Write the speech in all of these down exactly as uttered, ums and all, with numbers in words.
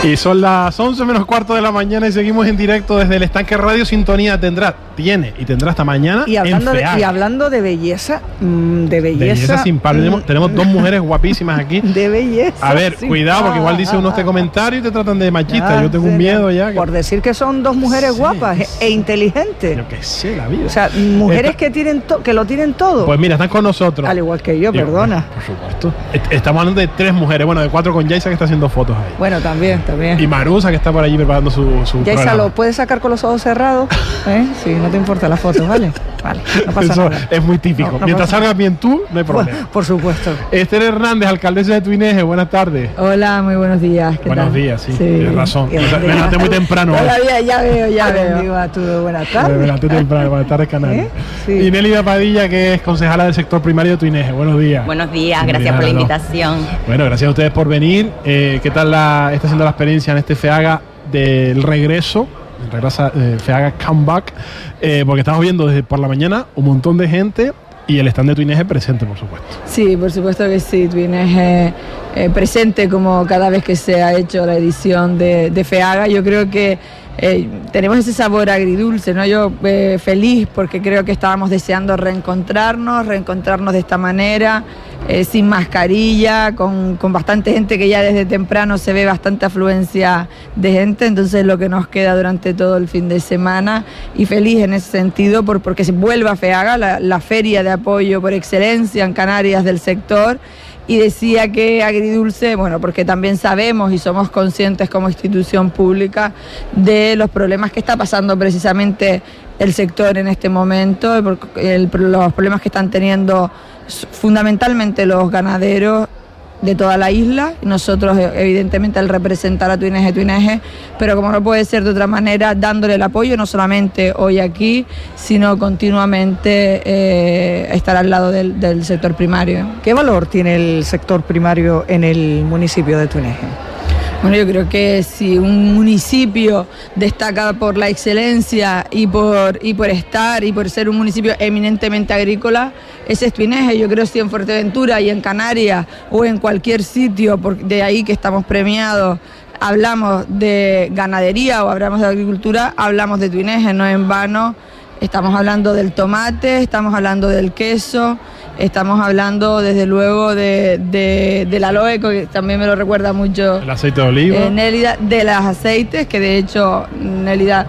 Y son las once menos cuarto de la mañana y seguimos en directo desde el estanque Radio Sintonía. Tendrá, tiene y tendrá hasta mañana. Y hablando, en de, y hablando de belleza, mmm, de belleza. Belleza sin par. Tenemos, tenemos dos mujeres guapísimas aquí. De belleza. A ver, cuidado, porque igual dice uno este comentario y te tratan de machista. Ah, Yo tengo un miedo ya. Que... Por decir que son dos mujeres sí, guapas sí. e inteligentes. Yo qué sé, la vida. O sea, mujeres Esta... que tienen to que lo tienen todo. Pues mira, están con nosotros. Al igual que yo, Digo, perdona. Por supuesto. Estamos hablando de tres mujeres. Bueno, de cuatro con Yaisa, que está haciendo fotos ahí. Bueno, también, también. Y Marusa, que está por allí preparando su, su Yaisa, programa. ¿lo puedes sacar con los ojos cerrados? ¿Eh? Sí, no te importa la foto, ¿vale? Vale, no pasa Eso nada. es muy típico. No, no Mientras pasa salgas bien tú, no hay problema. Por, por supuesto. Esther Hernández, alcaldesa de Tuineje, buenas tardes. Hola, muy buenos días. ¿Qué Buenos tal? días, sí, Sí. tienes razón. Me Bien. levanté muy temprano. hoy. Todavía, ya veo, ya veo. Digo, tú, buenas Me tardes. levanté temprano, buenas tardes, Canarias. ¿Eh? Sí. Y Nélida Padilla, que es concejala del sector primario de Tuineje. Buenos días. Buenos días, Sí, gracias por la no. invitación. Bueno, gracias a ustedes por venir. Eh, ¿Qué tal la, está siendo la experiencia en este FEAGA del regreso? El regreso, eh, FEAGA Comeback. Eh, porque estamos viendo desde por la mañana un montón de gente y el stand de Tuineje presente, por supuesto. Sí, por supuesto que sí. Tuineje eh, presente como cada vez que se ha hecho la edición de, de FEAGA. Yo creo que eh, tenemos ese sabor agridulce, ¿no? Yo eh, feliz porque creo que estábamos deseando reencontrarnos, reencontrarnos de esta manera, eh, sin mascarilla, con, con bastante gente que ya desde temprano se ve bastante afluencia de gente, entonces lo que nos queda durante todo el fin de semana, y feliz en ese sentido por, porque se vuelva FEAGA, la, la feria de apoyo por excelencia en Canarias del sector. Y decía que agridulce, bueno, porque también sabemos y somos conscientes como institución pública de los problemas que está pasando precisamente el sector en este momento, el, el, los problemas que están teniendo fundamentalmente los ganaderos de toda la isla. Nosotros, evidentemente, al representar a Tuineje, Tuineje, pero como no puede ser de otra manera, dándole el apoyo, no solamente hoy aquí, sino continuamente eh, estar al lado del, del sector primario. ¿Qué valor tiene el sector primario en el municipio de Tuineje? Bueno, yo creo que si un municipio destaca por la excelencia y por, y por estar y por ser un municipio eminentemente agrícola, ese es Tuineje. Yo creo que si en Fuerteventura y en Canarias o en cualquier sitio, por, de ahí que estamos premiados, hablamos de ganadería o hablamos de agricultura, hablamos de Tuineje, no en vano. Estamos hablando del tomate, estamos hablando del queso, estamos hablando desde luego de, de, del aloe, que también me lo recuerda mucho El aceite de oliva. eh, Nélida, de los aceites, que de hecho Nélida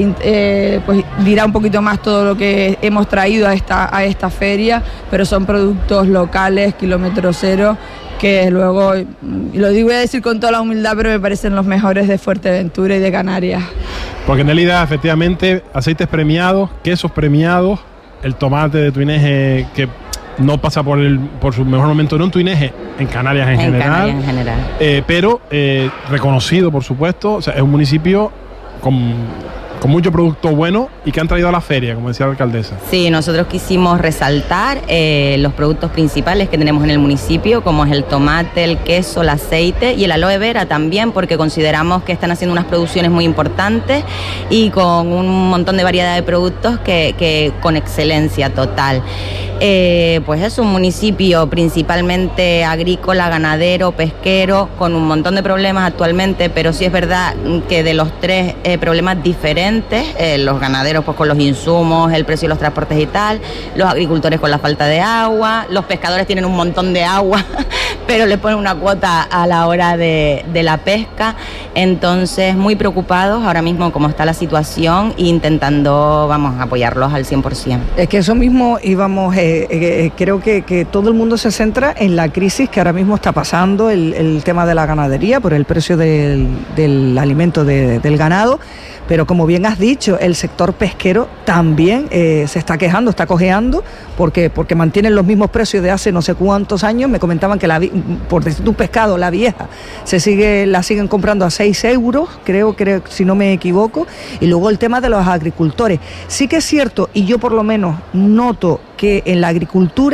eh, pues dirá un poquito más todo lo que hemos traído a esta, a esta feria, pero son productos locales, kilómetro cero, que luego, y lo digo, voy a decir con toda la humildad, pero me parecen los mejores de Fuerteventura y de Canarias. Porque Nélida, efectivamente, aceites premiados, quesos premiados, el tomate de Tuineje que no pasa por el por su mejor momento, no en Tuineje, en Canarias en, En general, Canarias en general. eh, pero eh, reconocido, por supuesto. O sea, es un municipio con, con mucho producto bueno y que han traído a la feria, como decía la alcaldesa. Sí, nosotros quisimos resaltar eh, los productos principales que tenemos en el municipio, como es el tomate, el queso, el aceite y el aloe vera también, porque consideramos que están haciendo unas producciones muy importantes y con un montón de variedad de productos que, que con excelencia total. Eh, pues es un municipio principalmente agrícola, ganadero, pesquero, con un montón de problemas actualmente, pero sí es verdad que de los tres eh, problemas diferentes, eh, los ganaderos pues con los insumos, el precio de los transportes y tal, los agricultores con la falta de agua, los pescadores tienen un montón de agua, pero le ponen una cuota a la hora de, de la pesca, entonces muy preocupados ahora mismo como está la situación e intentando, vamos, apoyarlos al cien por ciento. Es que eso mismo íbamos, eh, eh, creo que, que todo el mundo se centra en la crisis que ahora mismo está pasando, el, el tema de la ganadería por el precio del, del alimento de, del ganado, pero como bien has dicho, el sector pesquero también eh, se está quejando, está cojeando, porque, porque mantienen los mismos precios de hace no sé cuántos años. Me comentaban que, la, por decir un pescado, la vieja, se sigue, la siguen comprando a seis euros, creo, creo, si no me equivoco, y luego el tema de los agricultores. Sí que es cierto, y yo por lo menos noto que en la agricultura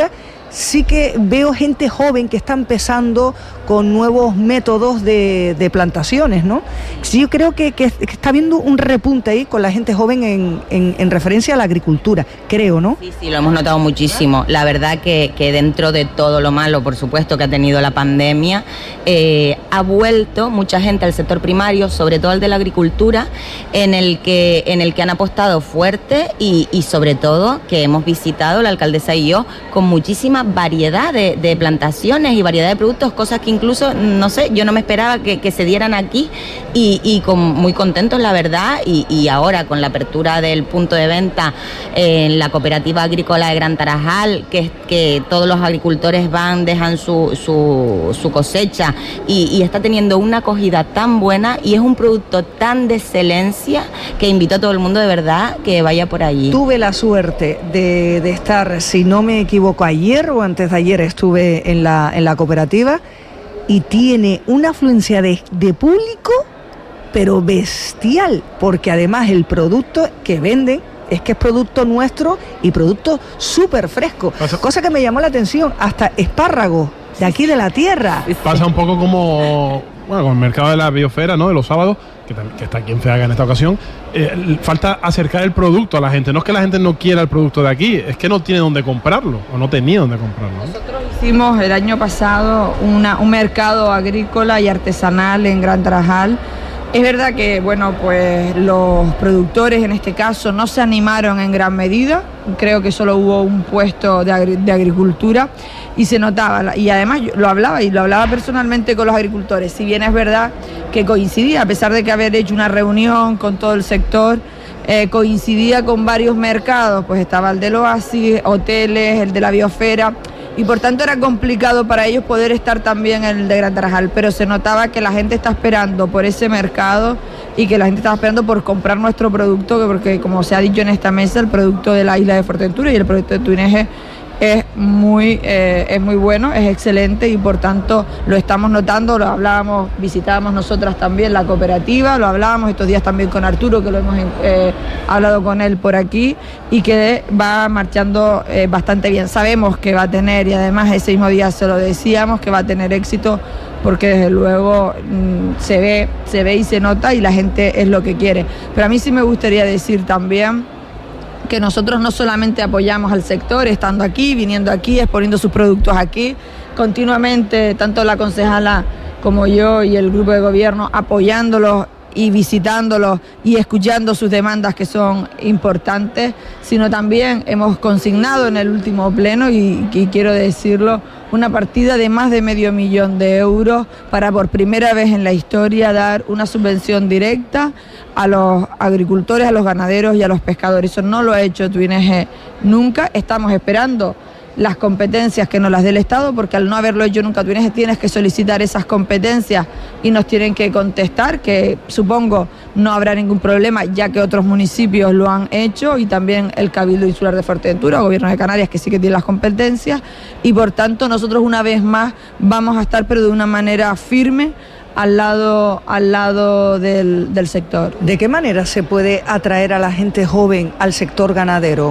sí que veo gente joven que está empezando con nuevos métodos de, de plantaciones, ¿no? Sí, yo creo que, que, que está habiendo un repunte ahí con la gente joven en, en, en referencia a la agricultura, creo, ¿no? Sí, sí, lo hemos notado muchísimo. La verdad que, que dentro de todo lo malo, por supuesto, que ha tenido la pandemia, eh, ha vuelto mucha gente al sector primario, sobre todo al de la agricultura, en el que, en el que han apostado fuerte y, y sobre todo que hemos visitado, la alcaldesa y yo, con muchísima variedad de, de plantaciones y variedad de productos, cosas que incluso, no sé, yo no me esperaba que, que se dieran aquí y, y con, muy contentos, la verdad, y, y ahora con la apertura del punto de venta en la cooperativa agrícola de Gran Tarajal, que, que todos los agricultores van, dejan su, su, su cosecha y, y está teniendo una acogida tan buena y es un producto tan de excelencia que invito a todo el mundo de verdad que vaya por allí. Tuve la suerte de, de estar, si no me equivoco, ayer o antes de ayer estuve en la, en la cooperativa y tiene una afluencia de, de público, pero bestial, porque además el producto que venden es que es producto nuestro y producto súper fresco, cosa que me llamó la atención, hasta espárragos de aquí de la tierra. Pasa un poco como, bueno, con el mercado de la biosfera, ¿no? De los sábados, que, que está aquí en FEAGA en esta ocasión, eh, falta acercar el producto a la gente. No es que la gente no quiera el producto de aquí, es que no tiene dónde comprarlo, o no tenía dónde comprarlo, ¿no? Nosotros hicimos el año pasado una, un mercado agrícola y artesanal en Gran Tarajal. Es verdad que, bueno, pues los productores en este caso no se animaron en gran medida, creo que solo hubo un puesto de, agri de agricultura y se notaba, y además yo lo hablaba y lo hablaba personalmente con los agricultores, si bien es verdad que coincidía, a pesar de que haber hecho una reunión con todo el sector, eh, coincidía con varios mercados, pues estaba el del Oasis, hoteles, el de la biosfera, y por tanto era complicado para ellos poder estar también en el de Gran Tarajal, pero se notaba que la gente está esperando por ese mercado y que la gente estaba esperando por comprar nuestro producto, porque como se ha dicho en esta mesa, el producto de la isla de Fuerteventura y el producto de Tuineje es muy, eh, es muy bueno, es excelente y por tanto lo estamos notando, lo hablábamos, visitábamos nosotras también la cooperativa, lo hablábamos estos días también con Arturo, que lo hemos eh, hablado con él por aquí y que va marchando eh, bastante bien. Sabemos que va a tener, y además ese mismo día se lo decíamos, que va a tener éxito porque desde luego mmm, se ve, se ve y se nota y la gente es lo que quiere. Pero a mí sí me gustaría decir también que nosotros no solamente apoyamos al sector estando aquí, viniendo aquí, exponiendo sus productos aquí, continuamente, tanto la concejala como yo y el grupo de gobierno, apoyándolos y visitándolos y escuchando sus demandas que son importantes, sino también hemos consignado en el último pleno, y, y quiero decirlo, una partida de más de medio millón de euros para por primera vez en la historia dar una subvención directa a los agricultores, a los ganaderos y a los pescadores. Eso no lo ha hecho Tuineje nunca. Estamos esperando las competencias que nos las dé el Estado, porque al no haberlo hecho nunca Tuineje tienes que solicitar esas competencias y nos tienen que contestar, que supongo no habrá ningún problema ya que otros municipios lo han hecho, y también el Cabildo Insular de Fuerteventura, Gobierno de Canarias, que sí que tiene las competencias, y por tanto nosotros una vez más vamos a estar, pero de una manera firme, al lado, al lado del, del sector. ¿De qué manera se puede atraer a la gente joven al sector ganadero?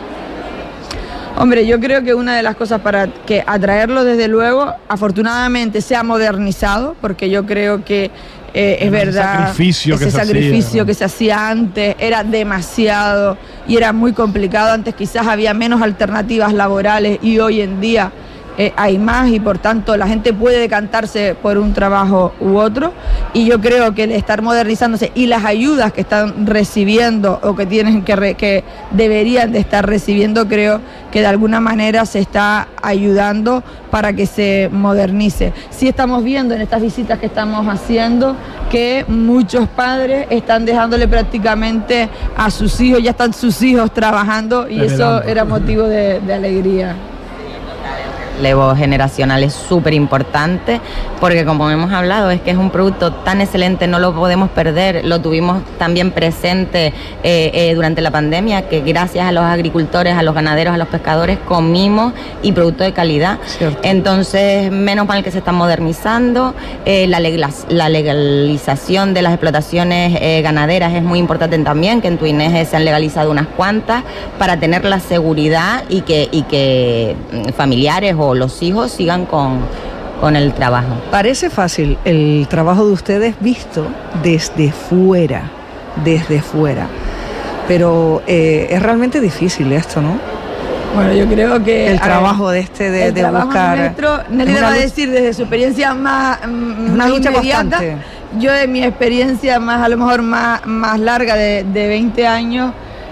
Hombre, yo creo que una de las cosas para que atraerlo, desde luego, afortunadamente se ha modernizado, porque yo creo que eh, es verdad, sacrificio ese que se sacrificio hacía, ¿no? que se hacía antes era demasiado y era muy complicado. Antes quizás había menos alternativas laborales y hoy en día Eh, hay más, y por tanto la gente puede decantarse por un trabajo u otro, y yo creo que el estar modernizándose y las ayudas que están recibiendo o que tienen que, re, que deberían de estar recibiendo, creo que de alguna manera se está ayudando para que se modernice. Sí estamos viendo en estas visitas que estamos haciendo que muchos padres están dejándole prácticamente a sus hijos, ya están sus hijos trabajando, y eso era motivo de, de alegría. relevo generacional es súper importante, porque como hemos hablado, es que es un producto tan excelente, no lo podemos perder. Lo tuvimos también presente eh, eh, durante la pandemia, que gracias a los agricultores, a los ganaderos, a los pescadores, comimos y producto de calidad. Cierto. Entonces, menos mal que se está modernizando, eh, la, legal, la legalización de las explotaciones eh, ganaderas es muy importante también, que en Tuineje se han legalizado unas cuantas para tener la seguridad y que, y que familiares o los hijos sigan con, con el trabajo. Parece fácil el trabajo de ustedes visto desde fuera, desde fuera, pero eh, es realmente difícil esto, ¿no? Bueno, yo creo que el trabajo ver, de este de, de buscar nuestro, Nelly va a decir desde su experiencia más, una lucha inmediata, constante. Yo de mi experiencia más a lo mejor más, más larga de, de veinte años,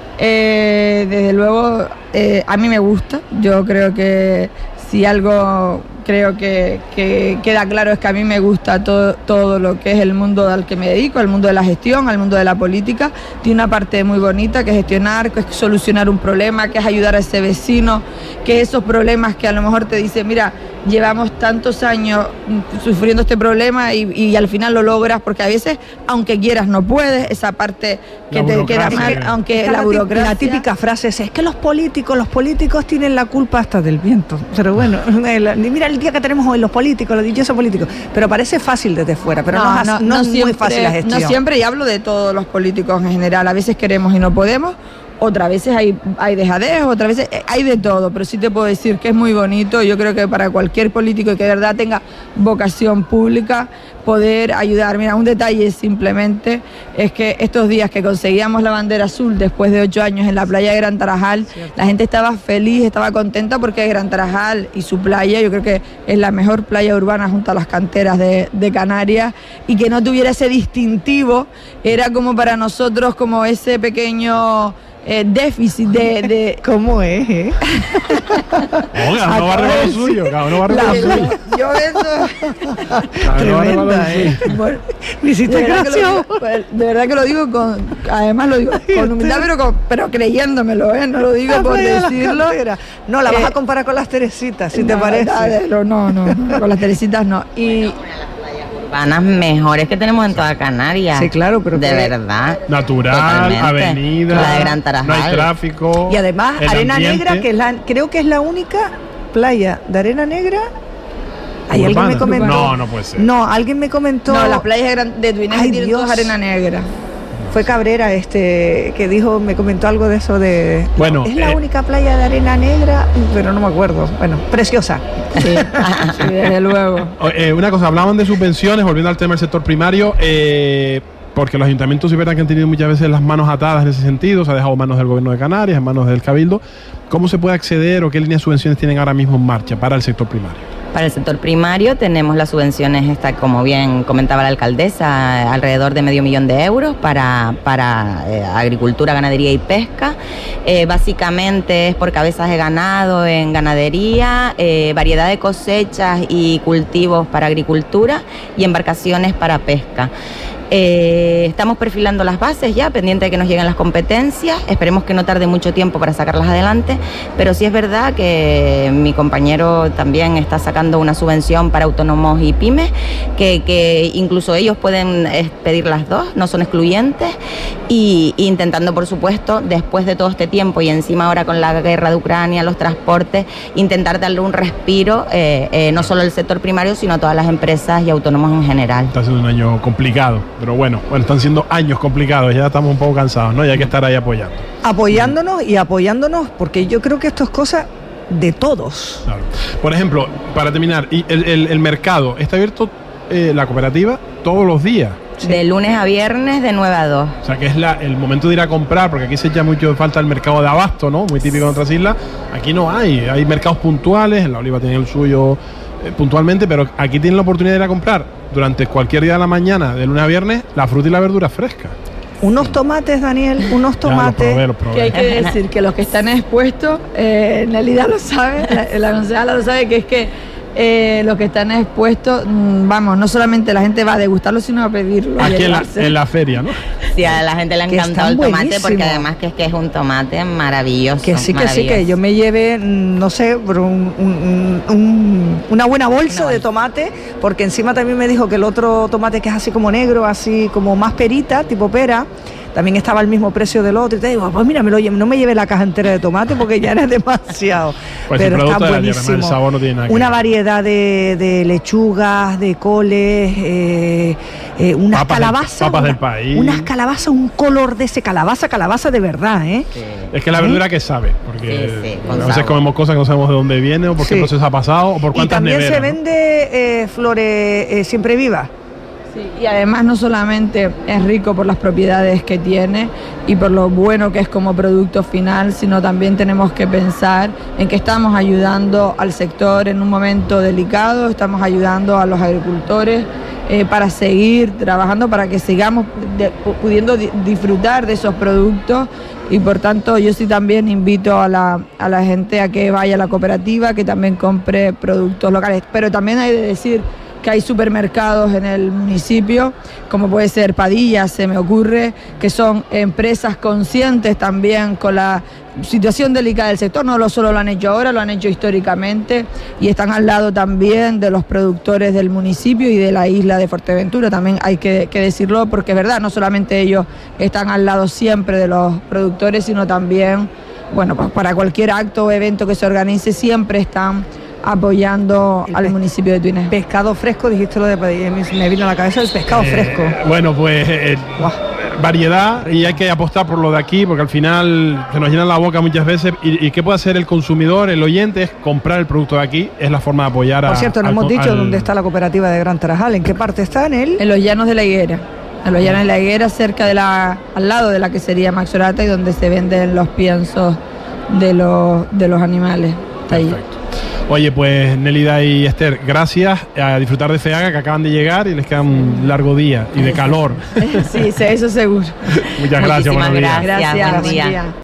eh, desde luego eh, a mí me gusta. Yo creo que si algo creo que, que queda claro es que a mí me gusta todo, todo lo que es el mundo al que me dedico, al mundo de la gestión, al mundo de la política. Tiene una parte muy bonita que es gestionar, que es solucionar un problema, que es ayudar a ese vecino, que esos problemas que a lo mejor te dicen, mira, llevamos tantos años sufriendo este problema y, y al final lo logras, porque a veces, aunque quieras, no puedes, esa parte que la te queda mal, aunque la, la burocracia... La típica frase es, es que los políticos, los políticos tienen la culpa hasta del viento. Pero bueno, mira el día que tenemos hoy, los políticos, los dichosos políticos, pero parece fácil desde fuera, pero no, no, no, no, no es siempre, muy fácil la gestión. No siempre, y hablo de todos los políticos en general, a veces queremos y no podemos, otras veces hay, hay dejadez, otras veces hay de todo, pero sí te puedo decir que es muy bonito. Yo creo que para cualquier político que de verdad tenga vocación pública, poder ayudar. Mira, un detalle simplemente es que estos días que conseguíamos la bandera azul después de ocho años en la playa de Gran Tarajal, cierto, la gente estaba feliz, estaba contenta porque Gran Tarajal y su playa, yo creo que es la mejor playa urbana junto a las canteras de, de Canarias, y que no tuviera ese distintivo era como para nosotros como ese pequeño... Eh, déficit de, de... ¿Cómo es, eh? Oiga, no va a regalar lo suyo, cada uno va a regalar lo suyo. Yo eso... Tremenda, eh. Bueno, me hiciste gracia. De verdad que lo digo con... Además lo digo con humildad, pero, con, pero creyéndomello, ¿eh? No lo digo por decirlo. No, la vas a comparar con las Teresitas, si no, te parece. No, no, no, con las Teresitas no. Y... urbanas mejores que tenemos en toda Canarias. Sí, claro, pero de que... verdad. Natural, totalmente. Avenida, la de Gran Tarajal. No hay tráfico. Y además, Arena ambiente. Negra, que es la, creo que es la única playa de Arena Negra. ¿Hay alguien me comentó? No, no puede ser. No, alguien me comentó. No, las playas de Tuineje tienen todas arena negra. Fue Cabrera este que dijo, me comentó algo de eso de... Bueno, es la eh, única playa de arena negra, pero no me acuerdo. Bueno, preciosa. Sí, sí, desde luego. Eh, una cosa, hablaban de subvenciones, volviendo al tema del sector primario, eh, porque los ayuntamientos sí verán que han tenido muchas veces las manos atadas en ese sentido, se ha dejado en manos del gobierno de Canarias, en manos del Cabildo. ¿Cómo se puede acceder o qué líneas de subvenciones tienen ahora mismo en marcha para el sector primario? Para el sector primario tenemos las subvenciones, esta, como bien comentaba la alcaldesa, alrededor de medio millón de euros para, para eh, agricultura, ganadería y pesca. Eh, básicamente es por cabezas de ganado en ganadería, eh, variedad de cosechas y cultivos para agricultura y embarcaciones para pesca. Eh, estamos perfilando las bases ya, pendiente de que nos lleguen las competencias. Esperemos que no tarde mucho tiempo para sacarlas adelante, pero sí es verdad que mi compañero también está sacando una subvención para autónomos y pymes, que, que incluso ellos pueden pedir las dos, no son excluyentes, y, y intentando, por supuesto, después de todo este tiempo y encima ahora con la guerra de Ucrania, los transportes, intentar darle un respiro, eh, eh, no solo al sector primario, sino a todas las empresas y autónomos en general. Está siendo un año complicado. Pero bueno, bueno, están siendo años complicados, ya estamos un poco cansados, ¿no? Y hay que estar ahí apoyando. Apoyándonos y apoyándonos, porque yo creo que esto es cosa de todos. Claro. Por ejemplo, para terminar, ¿y el, el, el mercado está abierto, eh, la cooperativa, todos los días? Sí. De lunes a viernes, de nueve a dos. O sea, que es la, el momento de ir a comprar, porque aquí se echa mucho falta el mercado de abasto, ¿no? Muy típico en otras islas. Aquí no hay, hay mercados puntuales, en La Oliva tienen el suyo eh, puntualmente, pero aquí tienen la oportunidad de ir a comprar durante cualquier día de la mañana, de lunes a viernes, la fruta y la verdura fresca. Unos tomates, Daniel, unos tomates. Ya, lo probé, lo probé. Que hay que decir que los que están expuestos, eh, Nelida lo sabe, la, la concejala lo sabe, que es que eh, los que están expuestos, mmm, vamos, no solamente la gente va a degustarlo, sino a pedirlo. Aquí en la, en la feria, ¿no? Sí, a la gente le ha Que encantado el están tomate porque buenísimos. además que es que es un tomate maravilloso. Que sí, que sí, que maravilloso. yo me lleve, mm, no sé, por un- un- un- una buena bolsa Una de bolsa. tomate, porque encima también me dijo que el otro tomate que es así como negro, así como más perita, tipo pera, también estaba al mismo precio del otro. Y te digo, pues mira, me lo lle- no me lleve la caja entera de tomate porque ya era demasiado. Pues el Pero está producto de la tierra, buenísimo. el sabor no tiene nada que Una ver. variedad de, de lechugas, de coles, eh, eh, unas Papas del- calabazas. papas una- del país. Unas calabazas, un color de ese calabaza, calabaza de verdad, ¿eh? Sí. Es que la ¿Sí? verdura que sabe, porque Sí, sí, a con veces sabor. comemos cosas que no sabemos de dónde viene o por qué Sí. proceso ha pasado o por Y cuántas también neveras. se ¿no? vende eh, flores eh, siempre vivas. Sí, y además no solamente es rico por las propiedades que tiene y por lo bueno que es como producto final, sino también tenemos que pensar en que estamos ayudando al sector en un momento delicado, estamos ayudando a los agricultores eh, para seguir trabajando, para que sigamos de- pudiendo di- disfrutar de esos productos. Y por tanto yo sí también invito a la, a la gente a que vaya a la cooperativa, que también compre productos locales. Pero también hay de decir que hay supermercados en el municipio, como puede ser Padilla, se me ocurre, que son empresas conscientes también con la situación delicada del sector, no lo solo lo han hecho ahora, lo han hecho históricamente y están al lado también de los productores del municipio y de la isla de Fuerteventura, también hay que, que decirlo porque es verdad, no solamente ellos están al lado siempre de los productores, sino también, bueno, pues para cualquier acto o evento que se organice siempre están apoyando El al pe- municipio de Túnez. Pescado fresco, dijiste lo de Padilla, me me vino a la cabeza el pescado Eh, fresco. Bueno, pues eh, Guau. variedad y hay que apostar por lo de aquí porque al final se nos llena la boca muchas veces. ¿Y, y qué puede hacer el consumidor, el oyente? Es comprar el producto de aquí, es la forma de apoyar a. Por cierto, no al hemos con- dicho al- dónde está la cooperativa de Gran Tarajal, en qué parte está en él. En los llanos de la Higuera. En los llanos de la Higuera, cerca de la, al lado de la que sería Maxorata y donde se venden los piensos de los, de los animales. Está ahí. Perfecto. Oye, pues Nélida y Esther, gracias, a disfrutar de FEAGA que acaban de llegar y les queda un largo día y de calor. Sí, sí, eso seguro. Muchas gracias, Muchísimas buenos días. gracias. Gracias, buen buen día. día.